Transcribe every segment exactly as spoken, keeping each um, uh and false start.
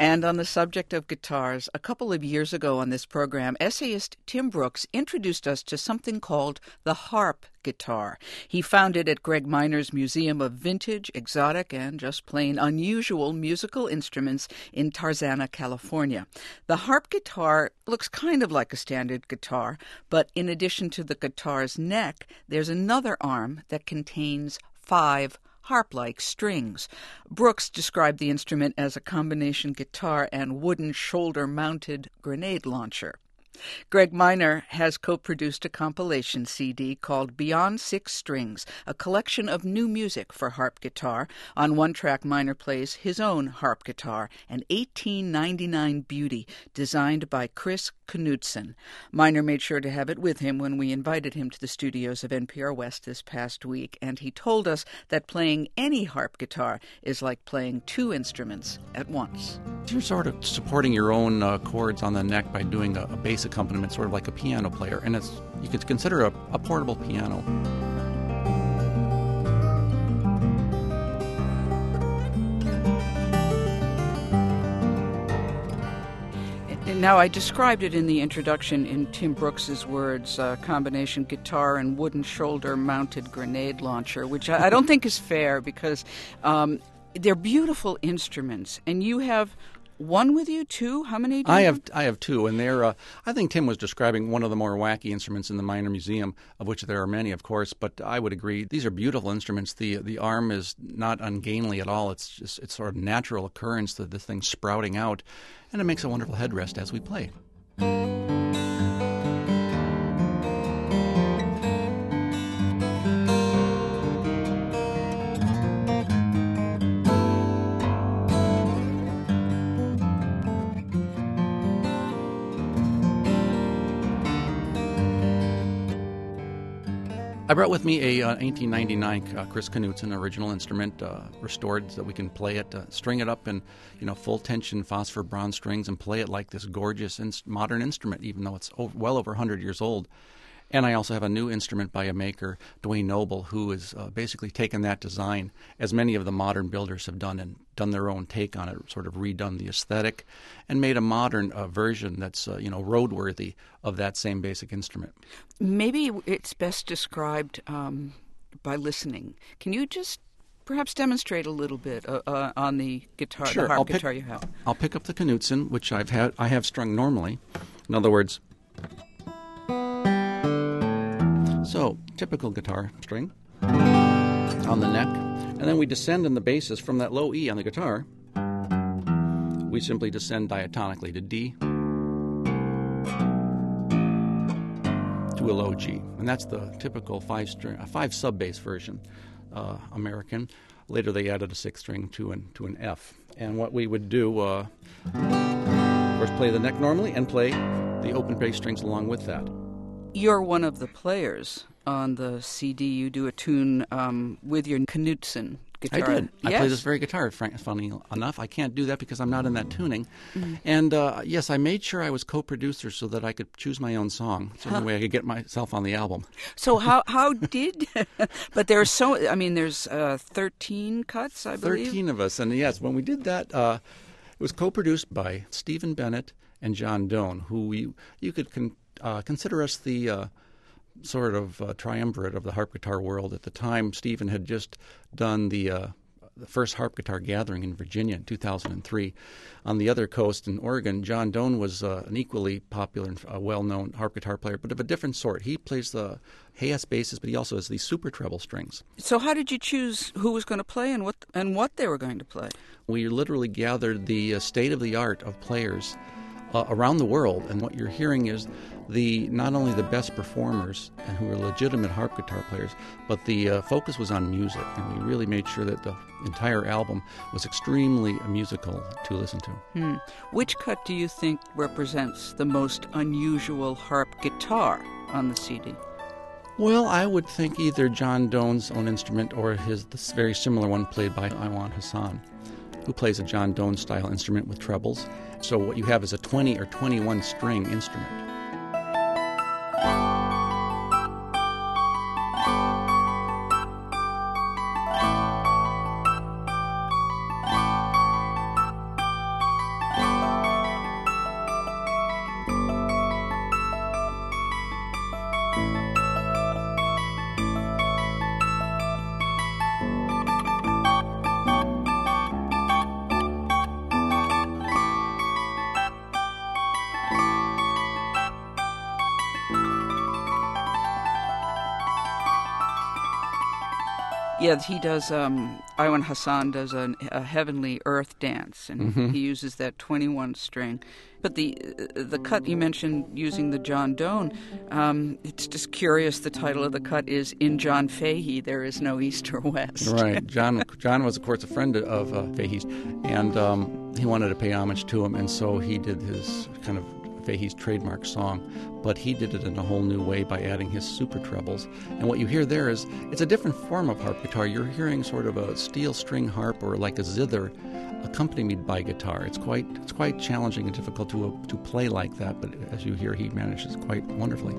And on the subject of guitars, a couple of years ago on this program, essayist Tim Brooks introduced us to something called the harp guitar. He found it at Greg Miner's Museum of Vintage, Exotic, and just plain unusual musical instruments in Tarzana, California. The harp guitar looks kind of like a standard guitar, but in addition to the guitar's neck, there's another arm that contains five harp-like strings. Brooks described the instrument as a combination guitar and wooden shoulder-mounted grenade launcher. Greg Miner has co-produced a compilation C D called Beyond Six Strings, a collection of new music for harp guitar. On one track, Miner plays his own harp guitar, an eighteen ninety-nine beauty designed by Chris Knudsen. Miner made sure to have it with him when we invited him to the studios of N P R West this past week, and he told us that playing any harp guitar is like playing two instruments at once. You're sort of supporting your own uh, chords on the neck by doing a, a bass accompaniment, sort of like a piano player, and it's you could consider a, a portable piano. Now, I described it in the introduction in Tim Brooks's words, uh, combination guitar and wooden shoulder-mounted grenade launcher, which I, I don't think is fair because um, they're beautiful instruments, and you have one with you, two? How many do you I have I have two, and they're, uh, I think Tim was describing one of the more wacky instruments in the Miner Museum, of which there are many, of course, but I would agree. These are beautiful instruments. The the arm is not ungainly at all. It's just it's sort of natural occurrence that this thing's sprouting out, and it makes a wonderful headrest as we play. I brought with me a uh, eighteen ninety-nine uh, Chris Knudsen original instrument, uh, restored so that we can play it, uh, string it up in, you know, full tension phosphor bronze strings and play it like this gorgeous in- modern instrument, even though it's over, well over one hundred years old. And I also have a new instrument by a maker, Dwayne Noble, who has uh, basically taken that design, as many of the modern builders have done, and done their own take on it, sort of redone the aesthetic, and made a modern uh, version that's, uh, you know, roadworthy of that same basic instrument. Maybe it's best described um, by listening. Can you just perhaps demonstrate a little bit uh, uh, on the guitar, Sure, the harp I'll pick, guitar you have? I'll pick up the Knudsen, which I've had, I have strung normally. In other words, so, typical guitar string on the neck, and then we descend in the basses from that low E on the guitar. We simply descend diatonically to D to a low G, and that's the typical five string, a five sub bass version, uh, American. Later they added a sixth string to an to an F, and what we would do, uh, of course, play the neck normally and play the open bass strings along with that. You're one of the players on the C D. You do a tune um, with your Knudsen guitar. I did. Yes. I play this very guitar, frank, funny enough. I can't do that because I'm not in that tuning. Mm-hmm. And, uh, yes, I made sure I was co-producer so that I could choose my own song. It's the only Huh. way I could get myself on the album. So how how did... But there are so... I mean, there's uh, thirteen cuts, I believe? thirteen of us. And, yes, when we did that, uh, it was co-produced by Stephen Bennett and John Doan, who we, you could... Con- Uh, consider us the uh, sort of uh, triumvirate of the harp guitar world. At the time, Stephen had just done the, uh, the first harp guitar gathering in Virginia in two thousand three. On the other coast in Oregon, John Doan was uh, an equally popular and uh, well-known harp guitar player, but of a different sort. He plays the Hayes basses, but he also has these super treble strings. So how did you choose who was going to play and what and what they were going to play? We literally gathered the uh, state-of-the-art of players Uh, around the world, and what you're hearing is the not only the best performers and who are legitimate harp guitar players, but the uh, focus was on music, and we really made sure that the entire album was extremely musical to listen to. Hmm. Which cut do you think represents the most unusual harp guitar on the C D? Well, I would think either John Doan's own instrument or his this very similar one played by Iwan Hassan, who plays a John Doan-style instrument with trebles. So what you have is a twenty or twenty-one string instrument. Yeah, he does. Um, Iwan Hassan does a, a heavenly earth dance, and mm-hmm. he uses that twenty-one string. But the the cut you mentioned using the John Doan, um, it's just curious. The title of the cut is "In John Fahey, There Is No East or West." Right. John John was, of course, a friend of uh, Fahey's, and um, he wanted to pay homage to him, and so he did his kind of Fahey's trademark song, but he did it in a whole new way by adding his super trebles. And what you hear there is, it's a different form of harp guitar. You're hearing sort of a steel string harp or like a zither accompanied by guitar. It's quite it's quite challenging and difficult to uh, to play like that, but as you hear, he manages quite wonderfully.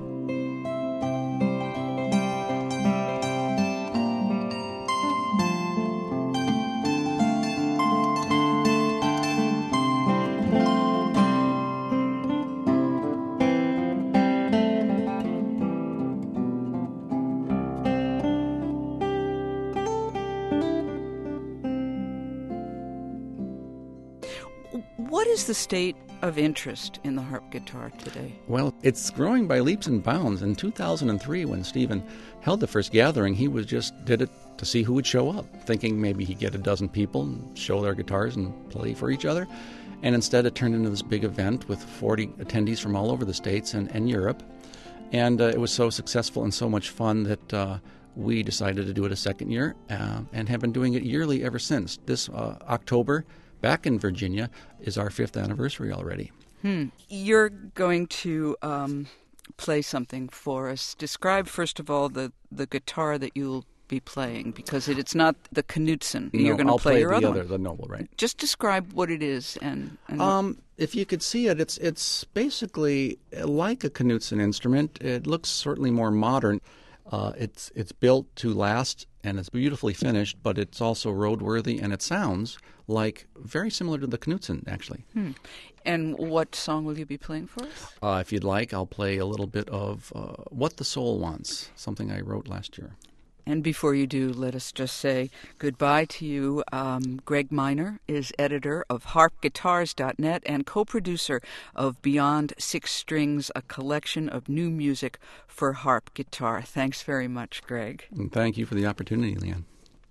What is the state of interest in the harp guitar today? Well, it's growing by leaps and bounds. In two thousand three, when Stephen held the first gathering, he was just did it to see who would show up, thinking maybe he'd get a dozen people and show their guitars and play for each other. And instead, it turned into this big event with forty attendees from all over the States and, and Europe. And uh, it was so successful and so much fun that uh, we decided to do it a second year uh, and have been doing it yearly ever since. This uh, October, back in Virginia, is our fifth anniversary already. Hmm. You're going to um, play something for us. Describe, first of all, the, the guitar that you'll be playing, because it, it's not the Knudsen. No, You're going to play, play your the other, other one. the Noble, right? Just describe what it is. and, and um, If you could see it, it's it's basically like a Knudsen instrument. It looks certainly more modern. Uh, it's it's built to last, and it's beautifully finished, but it's also roadworthy, and it sounds like very similar to the Knudsen, actually. Hmm. And what song will you be playing for us? Uh, if you'd like, I'll play a little bit of uh, What the Soul Wants, something I wrote last year. And before you do, let us just say goodbye to you. Um, Greg Miner is editor of harp guitars dot net and co-producer of Beyond Six Strings, a collection of new music for harp guitar. Thanks very much, Greg. And thank you for the opportunity, Leanne.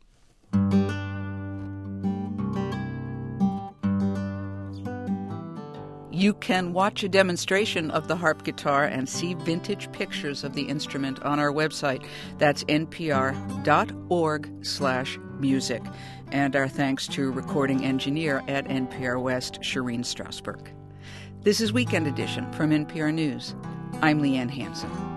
You can watch a demonstration of the harp guitar and see vintage pictures of the instrument on our website. That's npr dot org slash music. And our thanks to recording engineer at N P R West, Shireen Strasberg. This is Weekend Edition from N P R News. I'm Leanne Hansen.